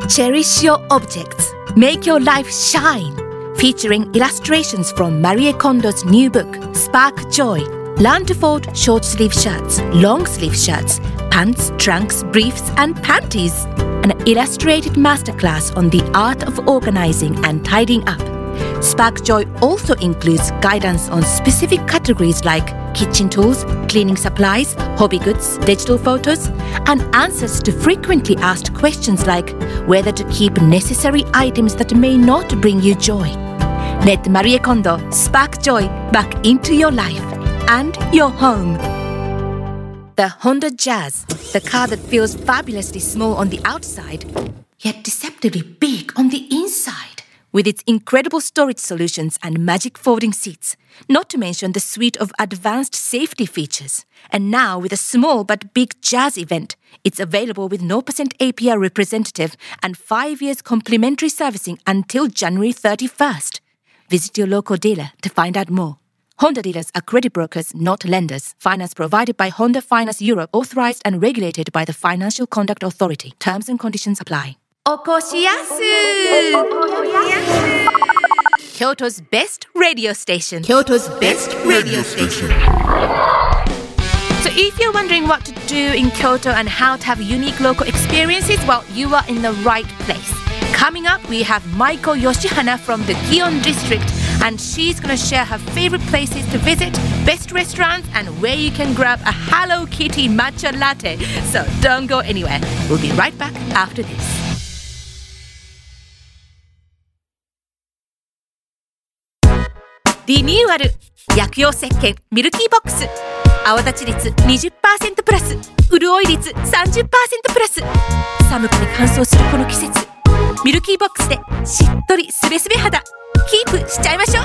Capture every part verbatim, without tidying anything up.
Cherish your objects. Make your life shine. Featuring illustrations from Marie Kondo's new book, Spark Joy. Learn to fold short sleeve shirts, long sleeve shirts, pants, trunks, briefs, and panties. An illustrated masterclass on the art of organizing and tidying up. Spark Joy also includes guidance on specific categories like kitchen tools, cleaning supplies, hobby goods, digital photos, and answers to frequently asked questions like whether to keep necessary items that may not bring you joy. Let Marie Kondo spark joy back into your life and your home. The Honda Jazz, the car that feels fabulously small on the outside, yet deceptively big on the inside. With its incredible storage solutions and magic folding seats, not to mention the suite of advanced safety features. And now with a small but big Jazz event, it's available with zero percent A P R representative and five years complimentary servicing until January thirty-first. Visit your local dealer to find out more. Honda dealers are credit brokers, not lenders. Finance provided by Honda Finance Europe, authorized and regulated by the Financial Conduct Authority. Terms and conditions apply. Okoshiyasu! Kyoto's best radio station. Kyoto's best radio station. So if you're wondering what to do in Kyoto and how to have unique local experiences, well, you are in the right place. Coming up, we have Maiko Yoshihana from the Gion district, and she's going to share her favorite places to visit, best restaurants, and where you can grab a Hello Kitty matcha latte. So don't go anywhere. We'll be right back after this. リニューアル薬用石鹸ミルキーボックス泡立ち率 にじゅっパーセント プラス潤い率 さんじゅっパーセント プラス寒くに乾燥するこの季節ミルキーボックスでしっとりすべすべ肌キープしちゃいましょ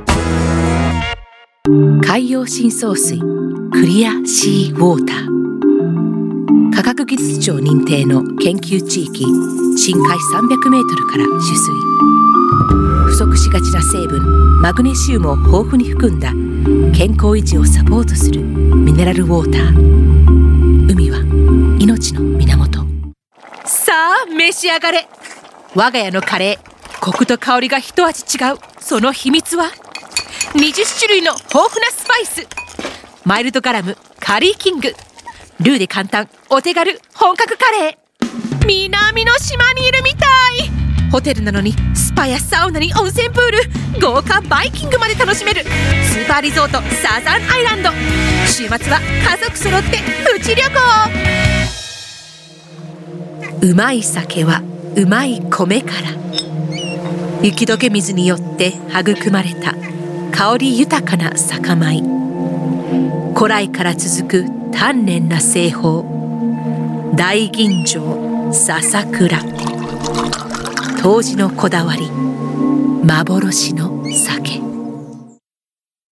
う海洋深層水クリアシーウォーター科学技術庁認定の研究地域深海さんびゃくメートルから取水不足しがちな成分マグネシウムを豊富に含んだ健康維持をサポートするミネラルウォーター海は命の源さあ召し上がれ我が家のカレーコクと香りが一味違うその秘密はにじゅっしゅるいの豊富なスパイスマイルドガラムカリーキングルーで簡単お手軽本格カレー南の島にいるみたいホテルなのにスパやサウナに温泉プール豪華バイキングまで楽しめるスーパーリゾートサザンアイランド週末は家族揃ってプチ旅行うまい酒はうまい米から雪解け水によって育まれた香り豊かな酒米古来から続く丹念な製法大吟醸笹倉杜氏のこだわり幻の酒